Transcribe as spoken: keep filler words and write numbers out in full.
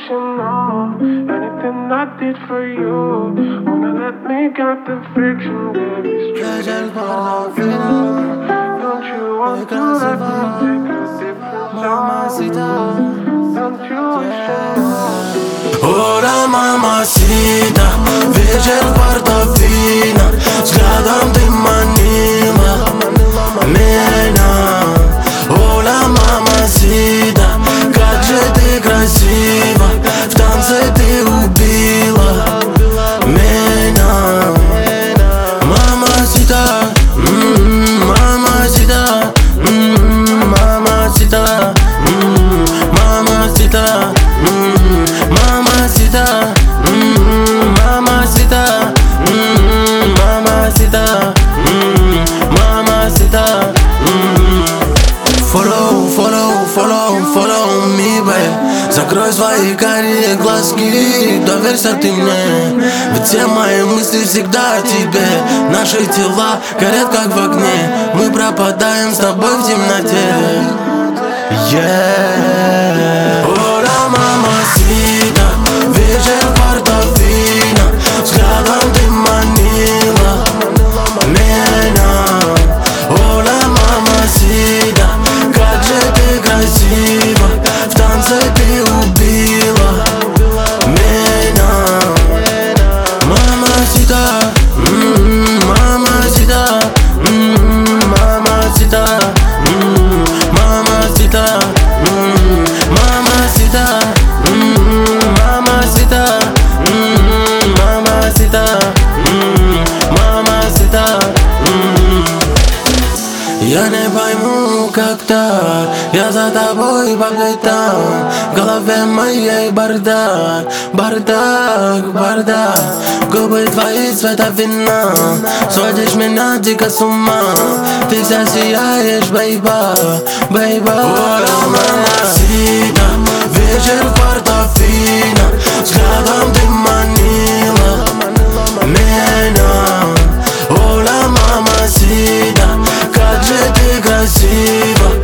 emotional. Anything I did for you, wanna let me got the friction, baby. Straight and long. Don't you want to let me take a different song? Don't you wish? Ora, мамасита, вечер Портофино, взглядом ты манила меня. Оля, мамасита, как же ты красива, в танце ты убила меня. Мамасита, мамасита, мамасита, мамасита, мамасита, мамасита, мамасита, мамасита. Follow, follow, follow, follow me, babe. Закрой свои карие глазки, доверься ты мне, ведь все мои мысли всегда о тебе. Наши тела горят как в огне, мы пропадаем с тобой в темноте. Yeah. Ora, мамасита, вечер Портофино, взглядом ты манила меня. Оля, мамасита, как же ты красива, в танце ты убила меня. Мамасита, мамасита, мамасита, мамасита, мамасита, мамасита, мамасита, мамасита. Я не пойму, как так, я за тобой по пятам, в голове моей бардак, бардак, бардак. Губы твои цвета вина, сводишь меня дико с ума, ты вся сияешь, бейба, бейба. Оля, мамасита, вечер Портофино, взглядом ты манила меня. Оля, мамасита, как же ты красива,